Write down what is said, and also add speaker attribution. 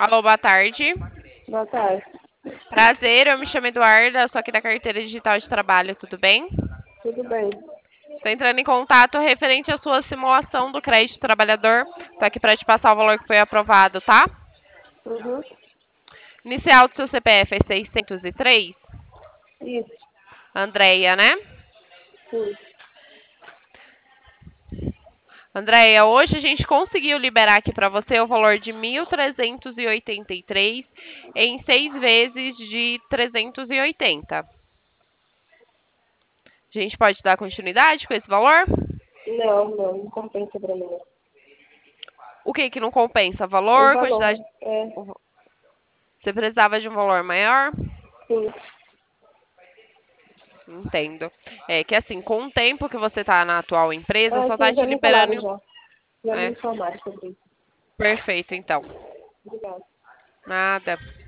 Speaker 1: Alô, boa tarde.
Speaker 2: Boa tarde.
Speaker 1: Prazer, eu me chamo Eduarda, sou aqui da Carteira Digital de Trabalho, tudo bem?
Speaker 2: Tudo bem?
Speaker 1: Estou entrando em contato referente à sua simulação do crédito trabalhador. Estou aqui para te passar o valor que foi aprovado, tá?
Speaker 2: Uhum.
Speaker 1: Inicial do seu CPF é 603.
Speaker 2: Isso,
Speaker 1: Andréia, né?
Speaker 2: sim.
Speaker 1: Andréia, hoje a gente conseguiu liberar aqui para você o valor de 1.383 em 6 vezes de 380. A gente pode dar continuidade com esse valor?
Speaker 2: Não compensa pra mim.
Speaker 1: O que que não compensa?
Speaker 2: O
Speaker 1: Valor,
Speaker 2: valor,
Speaker 1: quantidade.
Speaker 2: é,
Speaker 1: Você precisava de um valor maior?
Speaker 2: sim.
Speaker 1: Entendo. É que assim, com o tempo que você está na atual empresa,
Speaker 2: Ah,
Speaker 1: só tá
Speaker 2: sim,
Speaker 1: te
Speaker 2: já me falaram
Speaker 1: liberando.
Speaker 2: já. Já me
Speaker 1: É,
Speaker 2: informaram sobre isso.
Speaker 1: perfeito, então.
Speaker 2: Obrigada.
Speaker 1: Nada.